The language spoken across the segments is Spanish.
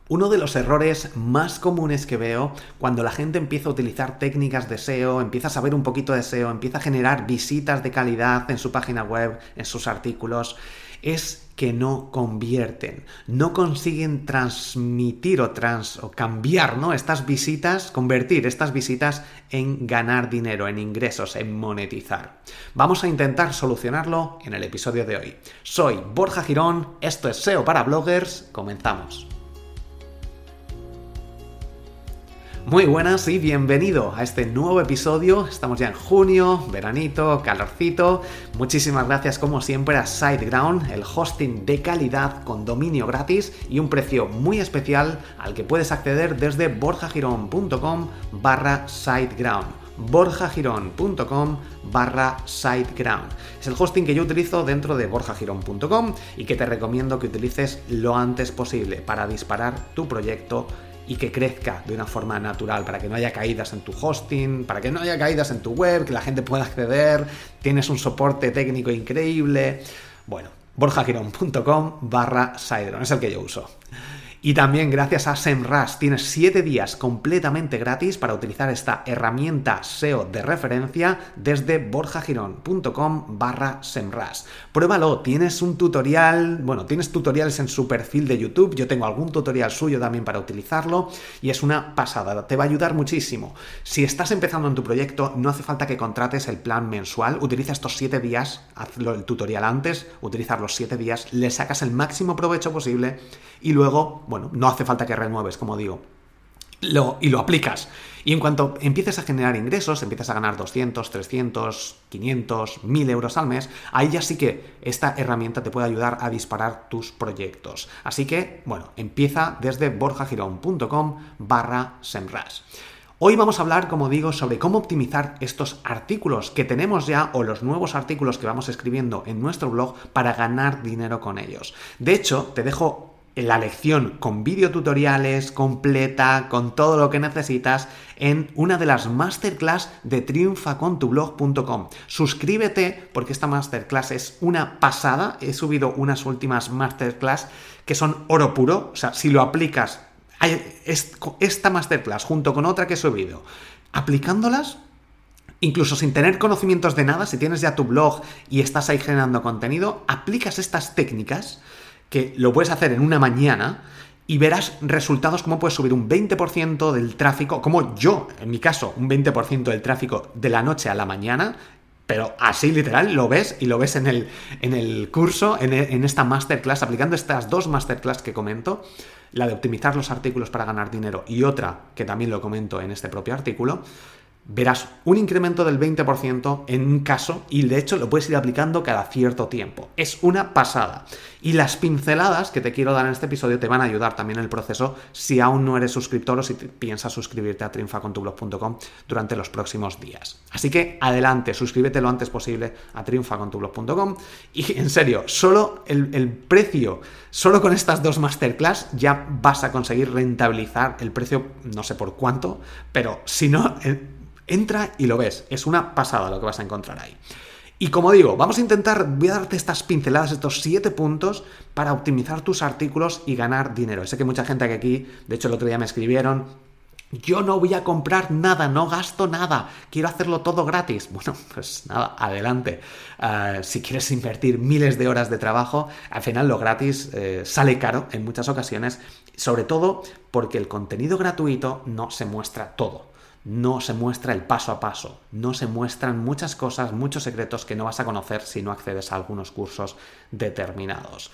Uno de los errores más comunes que veo cuando la gente empieza a utilizar técnicas de SEO, empieza a saber un poquito de SEO, empieza a generar visitas de calidad en su página web, en sus artículos, es que no convierten, no consiguen transmitir o cambiar, ¿no? Estas visitas, convertir estas visitas en ganar dinero, en ingresos, en monetizar. Vamos a intentar solucionarlo en el episodio de hoy. Soy Borja Girón, esto es SEO para bloggers, comenzamos. Muy buenas y bienvenido a este nuevo episodio. Estamos ya en junio, veranito, calorcito. Muchísimas gracias como siempre a SiteGround, el hosting de calidad con dominio gratis y un precio muy especial al que puedes acceder desde borjagirón.com/SiteGround. borjagirón.com/SiteGround. Es el hosting que yo utilizo dentro de borjagirón.com y que te recomiendo que utilices lo antes posible para disparar tu proyecto y que crezca de una forma natural, para que no haya caídas en tu hosting, para que no haya caídas en tu web, que la gente pueda acceder, tienes un soporte técnico increíble. Bueno, borjagirón.com/SiteGround es el que yo uso. Y también gracias a SEMrush tienes 7 días completamente gratis para utilizar esta herramienta SEO de referencia desde borjagirón.com/SEMrush. Pruébalo, tienes un tutorial, tienes tutoriales en su perfil de YouTube, yo tengo algún tutorial suyo también para utilizarlo y es una pasada, te va a ayudar muchísimo. Si estás empezando en tu proyecto, no hace falta que contrates el plan mensual, utiliza estos 7 días, hazlo el tutorial antes, utilizar los 7 días, le sacas el máximo provecho posible y luego, no hace falta que renueves, como digo, y lo aplicas. Y en cuanto empieces a generar ingresos, empiezas a ganar 200, 300, 500, 1000 euros al mes, ahí ya sí que esta herramienta te puede ayudar a disparar tus proyectos. Así que, empieza desde borjagirón.com/SEMrush. Hoy vamos a hablar, como digo, sobre cómo optimizar estos artículos que tenemos ya o los nuevos artículos que vamos escribiendo en nuestro blog para ganar dinero con ellos. De hecho, te dejo la lección con videotutoriales completa, con todo lo que necesitas en una de las masterclass de triunfacontublog.com. Suscríbete porque esta masterclass es una pasada. He subido unas últimas masterclass que son oro puro. O sea, si lo aplicas, esta masterclass junto con otra que he subido, aplicándolas, incluso sin tener conocimientos de nada, si tienes ya tu blog y estás ahí generando contenido, aplicas estas técnicas que lo puedes hacer en una mañana y verás resultados como puedes subir un 20% del tráfico, como yo, en mi caso, un 20% del tráfico de la noche a la mañana, pero así literal lo ves y lo ves en el curso, en esta masterclass, aplicando estas dos masterclass que comento, la de optimizar los artículos para ganar dinero y otra que también lo comento en este propio artículo. Verás un incremento del 20% en un caso y de hecho lo puedes ir aplicando cada cierto tiempo. Es una pasada. Y las pinceladas que te quiero dar en este episodio te van a ayudar también en el proceso si aún no eres suscriptor o si piensas suscribirte a triunfacontublog.com durante los próximos días. Así que adelante, suscríbete lo antes posible a triunfacontublog.com y en serio, solo el precio, solo con estas dos masterclass ya vas a conseguir rentabilizar el precio, no sé por cuánto, pero si no, entra y lo ves. Es una pasada lo que vas a encontrar ahí. Y como digo, voy a darte estas pinceladas, estos 7 puntos para optimizar tus artículos y ganar dinero. Sé que mucha gente aquí, de hecho el otro día me escribieron: yo no voy a comprar nada, no gasto nada, quiero hacerlo todo gratis. Bueno, pues nada, adelante. Si quieres invertir miles de horas de trabajo, al final lo gratis sale caro en muchas ocasiones, sobre todo porque el contenido gratuito no se muestra todo. No se muestra el paso a paso, no se muestran muchas cosas, muchos secretos que no vas a conocer si no accedes a algunos cursos determinados.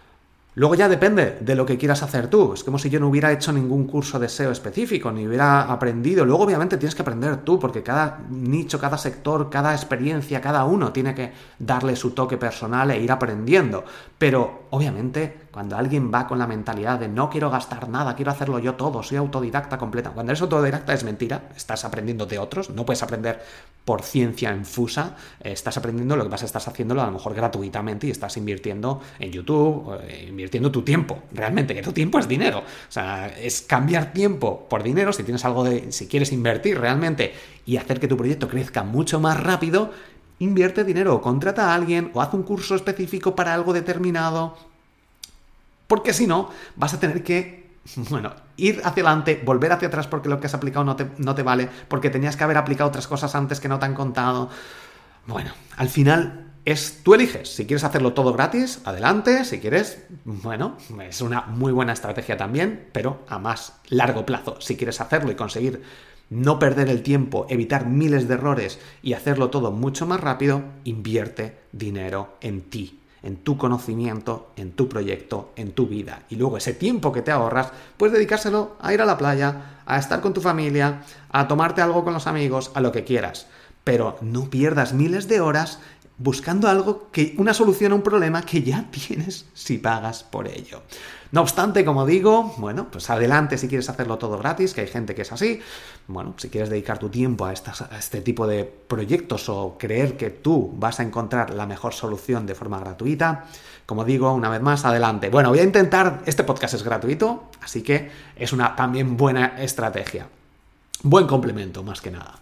Luego ya depende de lo que quieras hacer tú. Es como si yo no hubiera hecho ningún curso de SEO específico, ni hubiera aprendido. Luego obviamente tienes que aprender tú, porque cada nicho, cada sector, cada experiencia, cada uno tiene que darle su toque personal e ir aprendiendo. Pero obviamente cuando alguien va con la mentalidad de no quiero gastar nada, quiero hacerlo yo todo, soy autodidacta completa. Cuando eres autodidacta es mentira, estás aprendiendo de otros, no puedes aprender por ciencia infusa, estás aprendiendo, lo que pasa es que estás haciéndolo a lo mejor gratuitamente y estás invirtiendo en YouTube, invirtiendo tu tiempo, realmente, que tu tiempo es dinero. O sea, es cambiar tiempo por dinero. Si tienes si quieres invertir realmente y hacer que tu proyecto crezca mucho más rápido, invierte dinero, contrata a alguien o haz un curso específico para algo determinado, porque si no, vas a tener que bueno, ir hacia adelante, volver hacia atrás porque lo que has aplicado no te vale, porque tenías que haber aplicado otras cosas antes que no te han contado. Bueno, al final tú eliges. Si quieres hacerlo todo gratis, adelante. Si quieres, bueno, es una muy buena estrategia también, pero a más largo plazo. Si quieres hacerlo y conseguir no perder el tiempo, evitar miles de errores y hacerlo todo mucho más rápido, invierte dinero en ti, en tu conocimiento, en tu proyecto, en tu vida. Y luego ese tiempo que te ahorras, puedes dedicárselo a ir a la playa, a estar con tu familia, a tomarte algo con los amigos, a lo que quieras. Pero no pierdas miles de horas buscando una solución a un problema que ya tienes si pagas por ello. No obstante, como digo, bueno, pues adelante si quieres hacerlo todo gratis, que hay gente que es así. Bueno, si quieres dedicar tu tiempo a este tipo de proyectos o creer que tú vas a encontrar la mejor solución de forma gratuita, como digo, una vez más, adelante. Bueno, voy a intentar, este podcast es gratuito, así que es una también buena estrategia. Buen complemento, más que nada.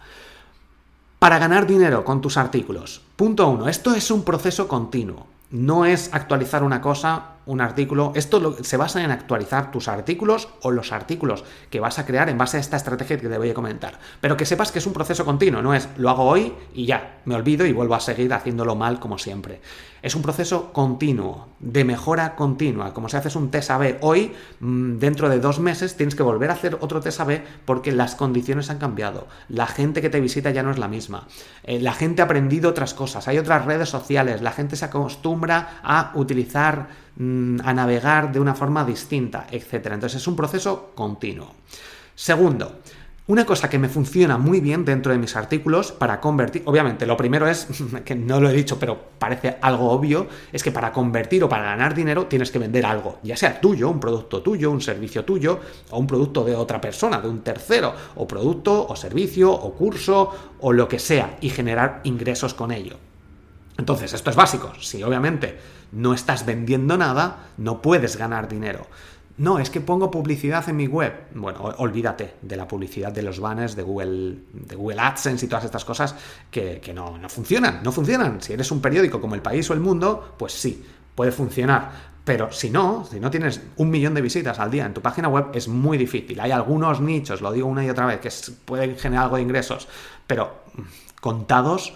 Para ganar dinero con tus artículos. Punto 1. Esto es un proceso continuo. No es actualizar una cosa, un artículo. Esto se basa en actualizar tus artículos o los artículos que vas a crear en base a esta estrategia que te voy a comentar. Pero que sepas que es un proceso continuo. No es lo hago hoy y ya, me olvido y vuelvo a seguir haciéndolo mal como siempre. Es un proceso continuo, de mejora continua. Como si haces un test A/B hoy, dentro de 2 meses tienes que volver a hacer otro test A/B porque las condiciones han cambiado. La gente que te visita ya no es la misma. La gente ha aprendido otras cosas. Hay otras redes sociales. La gente se acostumbra a utilizar, a navegar de una forma distinta, etc. Entonces es un proceso continuo. Segundo, una cosa que me funciona muy bien dentro de mis artículos para convertir, obviamente lo primero es, que no lo he dicho pero parece algo obvio, es que para convertir o para ganar dinero tienes que vender algo, ya sea tuyo, un producto tuyo, un servicio tuyo o un producto de otra persona, de un tercero, o producto o servicio o curso o lo que sea y generar ingresos con ello. Entonces, esto es básico. Si obviamente no estás vendiendo nada, no puedes ganar dinero. No, es que pongo publicidad en mi web. Bueno, olvídate de la publicidad de los banners de Google AdSense y todas estas cosas que no funcionan, no funcionan. Si eres un periódico como El País o El Mundo, pues sí, puede funcionar. Pero si no tienes 1 millón de visitas al día en tu página web, es muy difícil. Hay algunos nichos, lo digo una y otra vez, que pueden generar algo de ingresos, pero contados,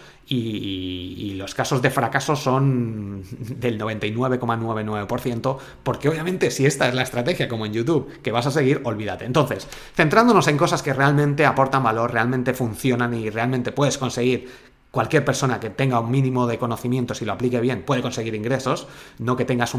y los casos de fracaso son del 99,99%, porque obviamente si esta es la estrategia como en YouTube que vas a seguir, olvídate. Entonces, centrándonos en cosas que realmente aportan valor, realmente funcionan y realmente puedes conseguir. Cualquier persona que tenga un mínimo de conocimientos y lo aplique bien puede conseguir ingresos, no que tengas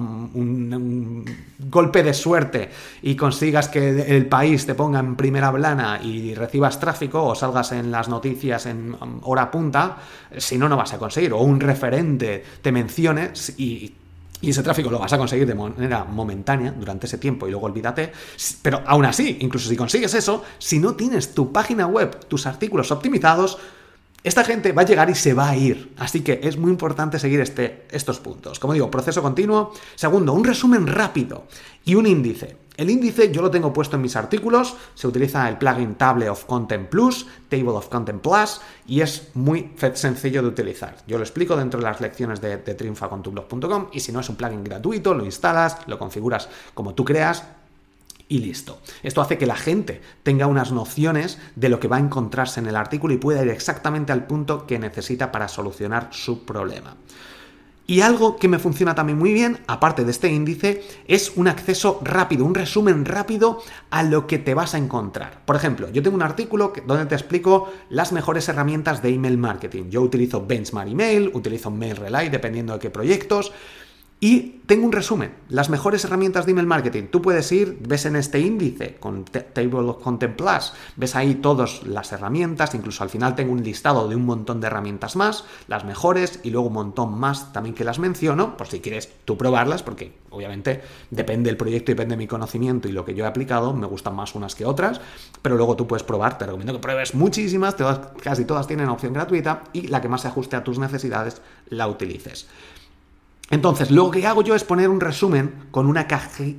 un golpe de suerte y consigas que el país te ponga en primera plana y recibas tráfico o salgas en las noticias en hora punta, si no, no vas a conseguir. O un referente te mencione y ese tráfico lo vas a conseguir de manera momentánea durante ese tiempo y luego olvídate. Pero aún así, incluso si consigues eso, si no tienes tu página web, tus artículos optimizados, esta gente va a llegar y se va a ir. Así que es muy importante seguir estos puntos. Como digo, proceso continuo. Segundo, un resumen rápido y un índice. El índice yo lo tengo puesto en mis artículos. Se utiliza el plugin Table of Content Plus, Table of Content Plus, y es muy sencillo de utilizar. Yo lo explico dentro de las lecciones de triunfacontublog.com, y si no, es un plugin gratuito, lo instalas, lo configuras como tú creas, y listo. Esto hace que la gente tenga unas nociones de lo que va a encontrarse en el artículo y pueda ir exactamente al punto que necesita para solucionar su problema. Y algo que me funciona también muy bien, aparte de este índice, es un acceso rápido, un resumen rápido a lo que te vas a encontrar. Por ejemplo, yo tengo un artículo donde te explico las mejores herramientas de email marketing. Yo utilizo Benchmark Email, utilizo MailRelay, dependiendo de qué proyectos. Y tengo un resumen, las mejores herramientas de email marketing. Tú puedes ir, ves en este índice con Table of Content Plus, ves ahí todas las herramientas, incluso al final tengo un listado de un montón de herramientas más, las mejores, y luego un montón más también que las menciono, por si quieres tú probarlas, porque obviamente depende del proyecto, depende de mi conocimiento y lo que yo he aplicado, me gustan más unas que otras, pero luego tú puedes probar, te recomiendo que pruebes muchísimas, casi todas tienen opción gratuita, y la que más se ajuste a tus necesidades la utilices. Entonces, lo que hago yo es poner un resumen con una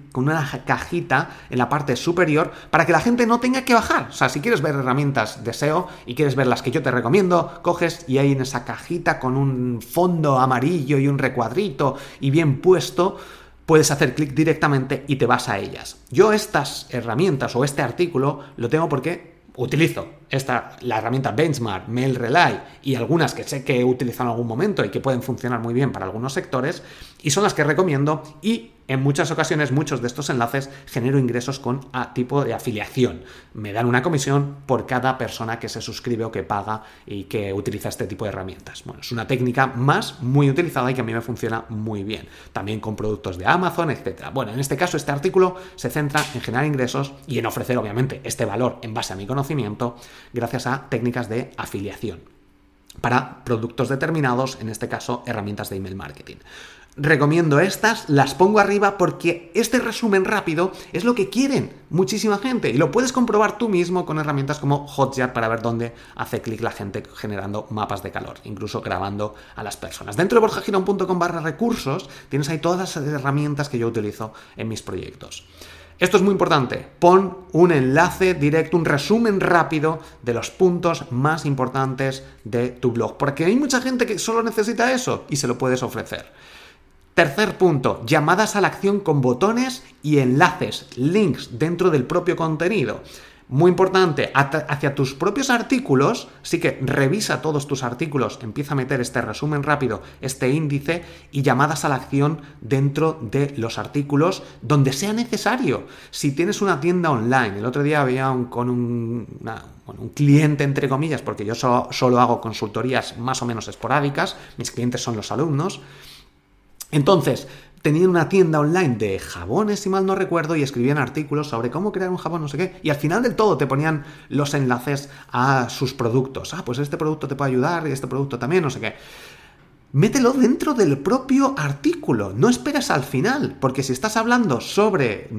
cajita en la parte superior para que la gente no tenga que bajar. O sea, si quieres ver herramientas de SEO y quieres ver las que yo te recomiendo, coges y ahí en esa cajita con un fondo amarillo y un recuadrito y bien puesto, puedes hacer clic directamente y te vas a ellas. Yo estas herramientas o este artículo lo tengo porque utilizo la herramienta Benchmark, MailRelay y algunas que sé que he utilizado en algún momento y que pueden funcionar muy bien para algunos sectores, y son las que recomiendo, y en muchas ocasiones muchos de estos enlaces genero ingresos con tipo de afiliación. Me dan una comisión por cada persona que se suscribe o que paga y que utiliza este tipo de herramientas. Bueno, es una técnica más muy utilizada y que a mí me funciona muy bien. También con productos de Amazon, etc. Bueno, en este caso este artículo se centra en generar ingresos y en ofrecer obviamente este valor en base a mi conocimiento gracias a técnicas de afiliación para productos determinados, en este caso herramientas de email marketing. Recomiendo estas, las pongo arriba porque este resumen rápido es lo que quieren muchísima gente y lo puedes comprobar tú mismo con herramientas como Hotjar para ver dónde hace clic la gente generando mapas de calor, incluso grabando a las personas. Dentro de borjagirón.com/recursos tienes ahí todas las herramientas que yo utilizo en mis proyectos. Esto es muy importante, pon un enlace directo, un resumen rápido de los puntos más importantes de tu blog, porque hay mucha gente que solo necesita eso y se lo puedes ofrecer. Tercer punto, llamadas a la acción con botones y enlaces, links dentro del propio contenido. Muy importante, hacia tus propios artículos, sí que revisa todos tus artículos, empieza a meter este resumen rápido, este índice y llamadas a la acción dentro de los artículos donde sea necesario. Si tienes una tienda online, el otro día había un cliente entre comillas, porque yo solo hago consultorías más o menos esporádicas, mis clientes son los alumnos. Entonces, tenían una tienda online de jabones, si mal no recuerdo, y escribían artículos sobre cómo crear un jabón, no sé qué, y al final del todo te ponían los enlaces a sus productos. Pues este producto te puede ayudar y este producto también, no sé qué. Mételo dentro del propio artículo, no esperes al final, porque si estás hablando sobre,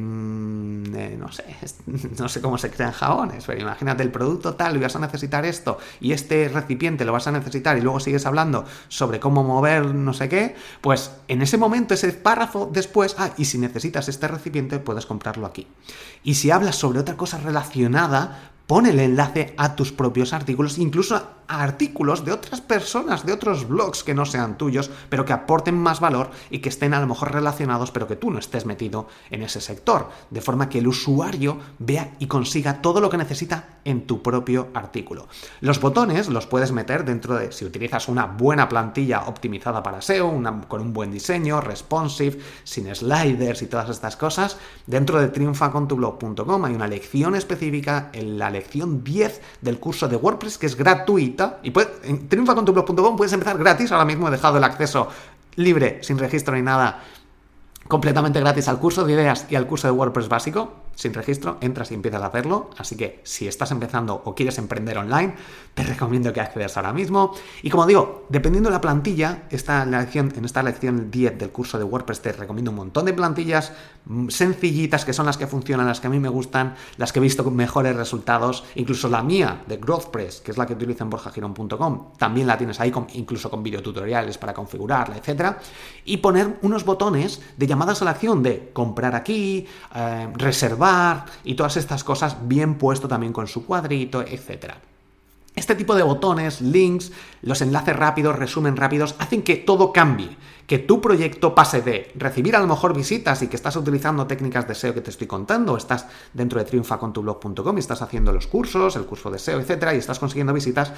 no sé cómo se crean jabones, pero imagínate el producto tal y vas a necesitar esto y este recipiente lo vas a necesitar y luego sigues hablando sobre cómo mover no sé qué, pues en ese momento, ese párrafo después, y si necesitas este recipiente puedes comprarlo aquí. Y si hablas sobre otra cosa relacionada, pon el enlace a tus propios artículos, incluso a artículos de otras personas, de otros blogs que no sean tuyos, pero que aporten más valor y que estén a lo mejor relacionados, pero que tú no estés metido en ese sector, de forma que el usuario vea y consiga todo lo que necesita en tu propio artículo. Los botones los puedes meter dentro de, si utilizas una buena plantilla optimizada para SEO, con un buen diseño, responsive, sin sliders y todas estas cosas, dentro de triunfacontublog.com hay una lección específica, en la lección 10 del curso de WordPress, que es gratuita, y en triunfacontublog.com puedes empezar gratis. Ahora mismo he dejado el acceso libre, sin registro ni nada, completamente gratis al curso de ideas y al curso de WordPress básico, sin registro, entras y empiezas a hacerlo. Así que si estás empezando o quieres emprender online, te recomiendo que accedas ahora mismo. Y como digo, dependiendo de la plantilla, en esta lección 10 del curso de WordPress te recomiendo un montón de plantillas sencillitas, que son las que funcionan, las que a mí me gustan, las que he visto con mejores resultados. Incluso la mía de GrowthPress, que es la que utilizo en borjagirón.com, también la tienes ahí, incluso con videotutoriales para configurarla, etcétera. Y poner unos botones de llamadas a la acción de comprar aquí, reservar y todas estas cosas, bien puesto también con su cuadrito, etcétera. Este tipo de botones, links, los enlaces rápidos, resumen rápidos, hacen que todo cambie, que tu proyecto pase de recibir a lo mejor visitas y que estás utilizando técnicas de SEO que te estoy contando, estás dentro de triunfacontublog.com y estás haciendo los cursos, el curso de SEO, etcétera, y estás consiguiendo visitas,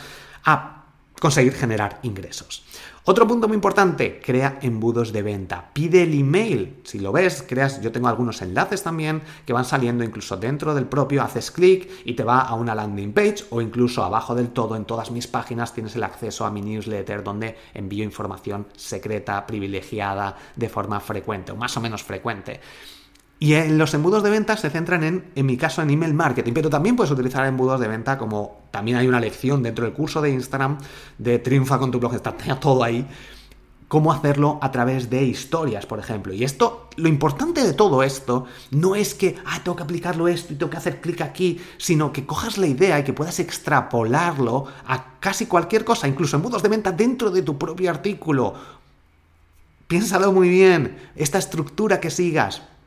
a conseguir generar ingresos. Otro punto muy importante, crea embudos de venta. Pide el email. Si lo ves, yo tengo algunos enlaces también que van saliendo incluso dentro del propio, haces clic y te va a una landing page, o incluso abajo del todo en todas mis páginas tienes el acceso a mi newsletter, donde envío información secreta, privilegiada, de forma frecuente o más o menos frecuente. Y en los embudos de venta se centran en mi caso, en email marketing, pero también puedes utilizar embudos de venta, como también hay una lección dentro del curso de Instagram de Triunfa con tu blog, está todo ahí, cómo hacerlo a través de historias, por ejemplo. Y lo importante de todo esto no es que, tengo que aplicarlo esto y tengo que hacer clic aquí, sino que cojas la idea y que puedas extrapolarlo a casi cualquier cosa, incluso embudos de venta dentro de tu propio artículo. Piénsalo muy bien, esta estructura que sigas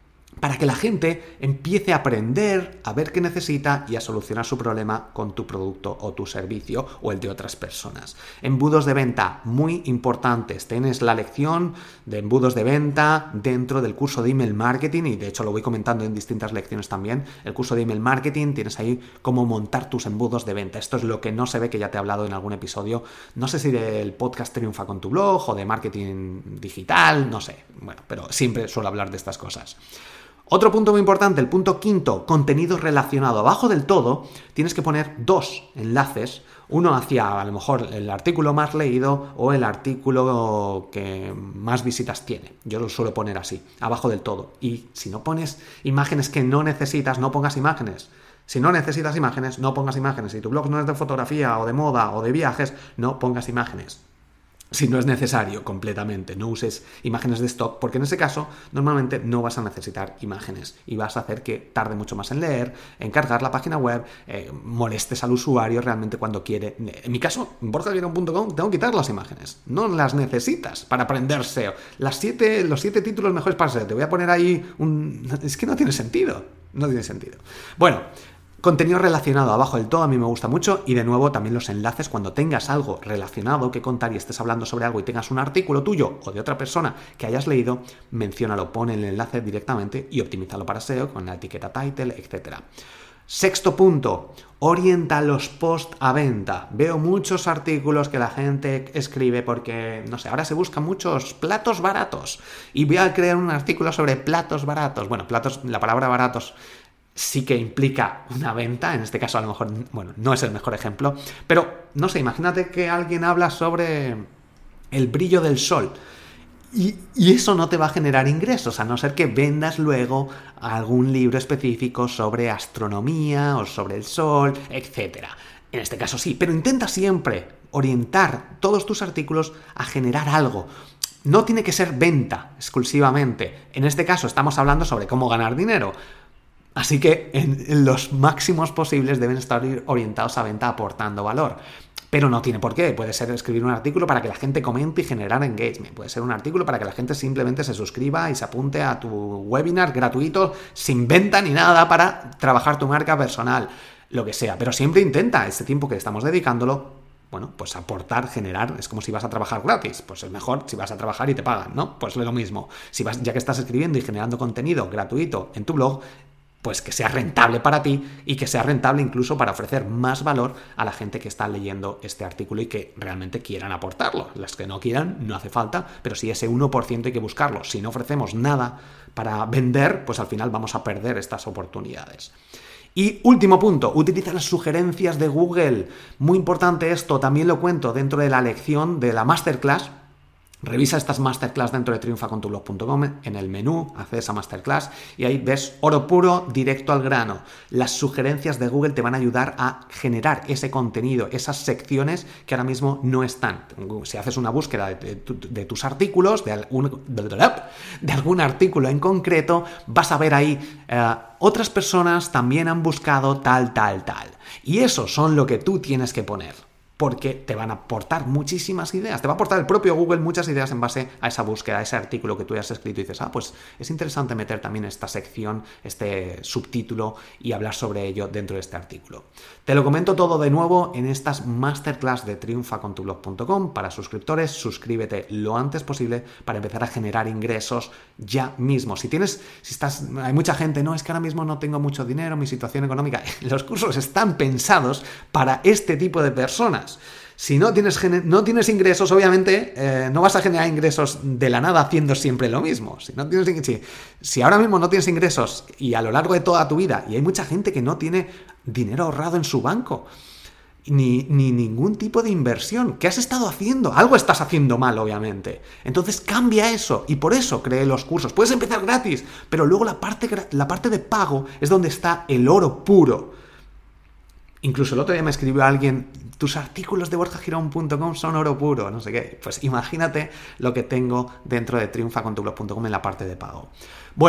para que la gente empiece a aprender, a ver qué necesita y a solucionar su problema con tu producto o tu servicio o el de otras personas. Embudos de venta, muy importantes. Tienes la lección de embudos de venta dentro del curso de email marketing y de hecho lo voy comentando en distintas lecciones también. El curso de email marketing, tienes ahí cómo montar tus embudos de venta. Esto es lo que no se ve, que ya te he hablado en algún episodio, no sé si del podcast Triunfa con tu blog o de marketing digital, no sé. Bueno, pero siempre suelo hablar de estas cosas. Otro punto muy importante, el punto quinto, contenido relacionado. Abajo del todo tienes que poner 2 enlaces, uno hacia a lo mejor el artículo más leído o el artículo que más visitas tiene. Yo lo suelo poner así, abajo del todo. Y si no pones imágenes que no necesitas, no pongas imágenes. Si no necesitas imágenes, no pongas imágenes. Si tu blog no es de fotografía o de moda o de viajes, no pongas imágenes. Si no es necesario completamente, no uses imágenes de stock, porque en ese caso normalmente no vas a necesitar imágenes y vas a hacer que tarde mucho más en leer, en cargar la página web, molestes al usuario realmente cuando quiere. En mi caso, en borjaguirón.com tengo que quitar las imágenes, no las necesitas para aprender SEO. Los 7 títulos mejores para SEO, te voy a poner ahí Es que no tiene sentido, no tiene sentido. Bueno, contenido relacionado abajo del todo a mí me gusta mucho y de nuevo también los enlaces cuando tengas algo relacionado que contar y estés hablando sobre algo y tengas un artículo tuyo o de otra persona que hayas leído, menciónalo, pon el enlace directamente y optimízalo para SEO con la etiqueta title, etc. Sexto punto, orienta los posts a venta. Veo muchos artículos que la gente escribe porque, no sé, ahora se buscan muchos platos baratos y voy a crear un artículo sobre platos baratos. Bueno, platos, la palabra baratos sí que implica una venta, en este caso a lo mejor, bueno, no es el mejor ejemplo, pero no sé, imagínate que alguien habla sobre el brillo del sol y eso no te va a generar ingresos, a no ser que vendas luego algún libro específico sobre astronomía o sobre el sol, etc. En este caso sí, pero intenta siempre orientar todos tus artículos a generar algo. No tiene que ser venta exclusivamente. En este caso estamos hablando sobre cómo ganar dinero. Así que en los máximos posibles deben estar orientados a venta, aportando valor. Pero no tiene por qué. Puede ser escribir un artículo para que la gente comente y generar engagement. Puede ser un artículo para que la gente simplemente se suscriba y se apunte a tu webinar gratuito sin venta ni nada para trabajar tu marca personal. Lo que sea. Pero siempre intenta, este tiempo que estamos dedicándolo, bueno, pues aportar, generar. Es como si vas a trabajar gratis. Pues es mejor si vas a trabajar y te pagan, ¿no? Pues es lo mismo. Ya que estás escribiendo y generando contenido gratuito en tu blog, pues que sea rentable para ti y que sea rentable incluso para ofrecer más valor a la gente que está leyendo este artículo y que realmente quieran aportarlo. Las que no quieran, no hace falta, pero sí ese 1% hay que buscarlo. Si no ofrecemos nada para vender, pues al final vamos a perder estas oportunidades. Y último punto, utiliza las sugerencias de Google. Muy importante esto, también lo cuento dentro de la lección de la masterclass. Revisa estas masterclass dentro de triunfacontublog.com, en el menú, accedes a masterclass y ahí ves oro puro, directo al grano. Las sugerencias de Google te van a ayudar a generar ese contenido, esas secciones que ahora mismo no están. Si haces una búsqueda de tus artículos, de algún artículo en concreto, vas a ver ahí otras personas también han buscado tal. Y eso son lo que tú tienes que poner. Porque te van a aportar muchísimas ideas. Te va a aportar el propio Google muchas ideas en base a esa búsqueda, a ese artículo que tú hayas escrito y dices, pues es interesante meter también esta sección, este subtítulo y hablar sobre ello dentro de este artículo. Te lo comento todo de nuevo en estas masterclass de triunfacontublog.com para suscriptores. Suscríbete lo antes posible para empezar a generar ingresos ya mismo. Hay mucha gente, no, es que ahora mismo no tengo mucho dinero, mi situación económica. Los cursos están pensados para este tipo de personas. Si no tienes ingresos, obviamente no vas a generar ingresos de la nada haciendo siempre lo mismo. Si ahora mismo no tienes ingresos y a lo largo de toda tu vida, y hay mucha gente que no tiene dinero ahorrado en su banco, ni ningún tipo de inversión, ¿qué has estado haciendo? Algo estás haciendo mal, obviamente. Entonces cambia eso y por eso creé los cursos. Puedes empezar gratis, pero luego la parte de pago es donde está el oro puro. Incluso el otro día me escribió alguien, tus artículos de borjagirón.com son oro puro, no sé qué. Pues imagínate lo que tengo dentro de triunfacontublog.com en la parte de pago. Bueno,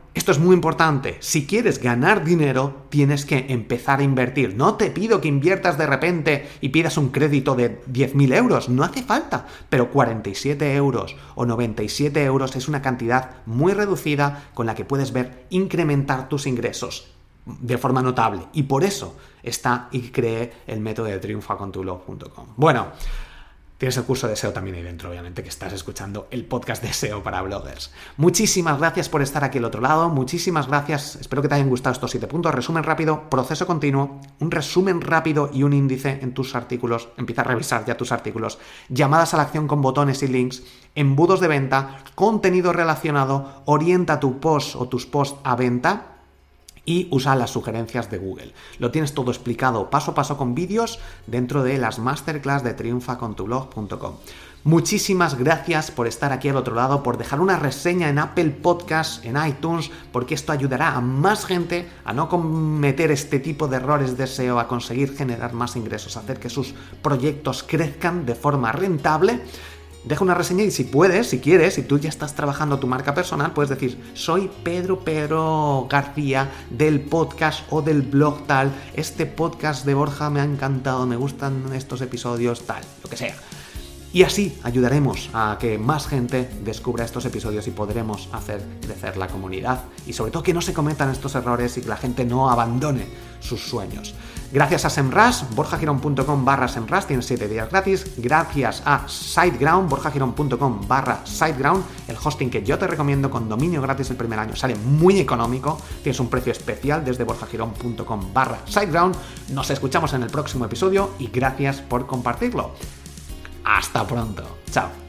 esto es muy importante, si quieres ganar dinero tienes que empezar a invertir. No te pido que inviertas de repente y pidas un crédito de 10.000 euros, no hace falta, pero 47 euros o 97 euros es una cantidad muy reducida con la que puedes ver incrementar tus ingresos de forma notable, y por eso está y creé el método de triunfacontublog.com. Bueno, tienes el curso de SEO también ahí dentro, obviamente, que estás escuchando el podcast de SEO para bloggers. Muchísimas gracias por estar aquí al otro lado, muchísimas gracias, espero que te hayan gustado estos 7 puntos. Resumen rápido, proceso continuo, un resumen rápido y un índice en tus artículos, empieza a revisar ya tus artículos, llamadas a la acción con botones y links, embudos de venta, contenido relacionado, orienta tu post o tus posts a venta, y usa las sugerencias de Google. Lo tienes todo explicado paso a paso con vídeos dentro de las masterclass de triunfacontublog.com. Muchísimas gracias por estar aquí al otro lado, por dejar una reseña en Apple Podcasts, en iTunes, porque esto ayudará a más gente a no cometer este tipo de errores de SEO, a conseguir generar más ingresos, a hacer que sus proyectos crezcan de forma rentable. Deja una reseña y si puedes, si quieres, si tú ya estás trabajando tu marca personal, puedes decir: soy Pedro García del podcast o del blog tal, este podcast de Borja me ha encantado, me gustan estos episodios tal, lo que sea. Y así ayudaremos a que más gente descubra estos episodios y podremos hacer crecer la comunidad y sobre todo que no se cometan estos errores y que la gente no abandone sus sueños. Gracias a SEMrush, borjagirón.com/SEMrush, tienes 7 días gratis. Gracias a SiteGround, borjagirón.com/SiteGround, el hosting que yo te recomiendo con dominio gratis el primer año. Sale muy económico, tienes un precio especial desde borjagirón.com/SiteGround. Nos escuchamos en el próximo episodio y gracias por compartirlo. Hasta pronto. Chao.